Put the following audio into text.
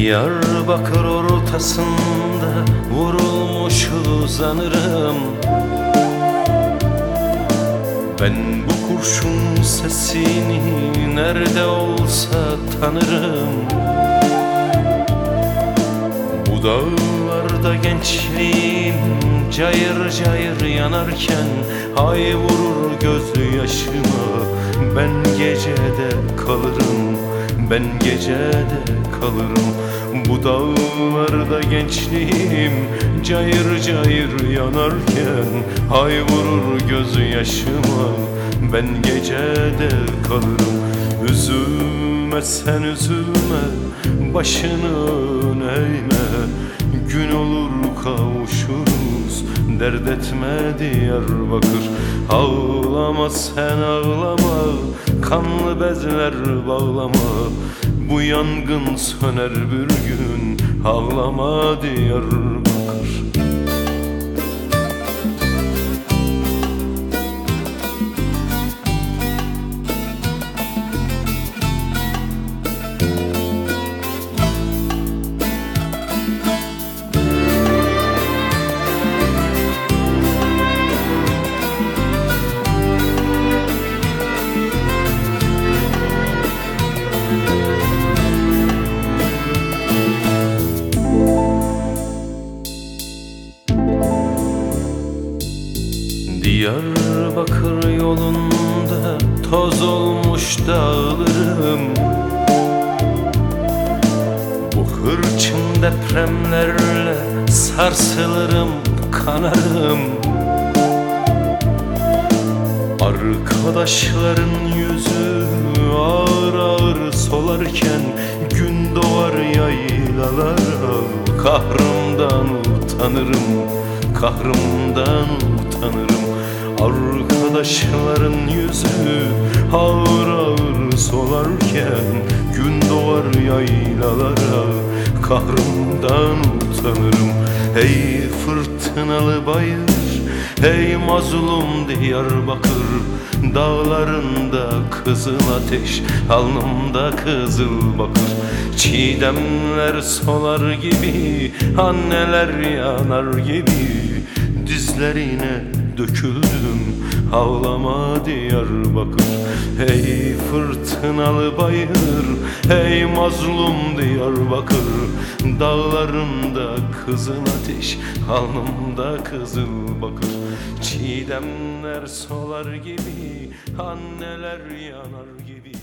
Diyarbakır ortasında vurulmuş uzanırım. Ben bu kurşun sesini nerede olsa tanırım. Bu dağlarda gençliğim cayır cayır yanarken ay vurur gözyaşıma. Ben gecede kalırım, ben gecede kalırım. Bu dağlarda gençliğim cayır cayır yanarken ay vurur gözyaşıma. Ben gecede kalırım. Üzülme sen üzülme, başını eğme. Gün olur kavuşuruz, dert etme Diyarbakır. Ağlama sen ağlama, kanlı bezler bağlama. Bu yangın söner bir gün, ağlama Diyarbakır. Diyarbakır yolunda toz olmuş dağlarım. Bu hırçın depremlerle sarsılırım, kanarım. Arkadaşların yüzü ağır ağır solarken gün doğar yaylalara. Kahrımdan utanırım, kahrımdan utanırım. Arkadaşların yüzü ağır ağır solarken gün doğar yaylalara. Kahrımdan utanırım. Ey fırtınalı bayır, ey mazlum Diyarbakır. Dağlarında kızıl ateş, alnımda kızıl bakır. Çiğdemler solar gibi, anneler yanar gibi. Dizlerine döküldüm, ağlama Diyarbakır. Ey fırtınalı bayır, ey mazlum Diyarbakır. Dağlarında kızıl ateş, alnımda kızıl bakır. Çiğdemler solar gibi, anneler yanar gibi.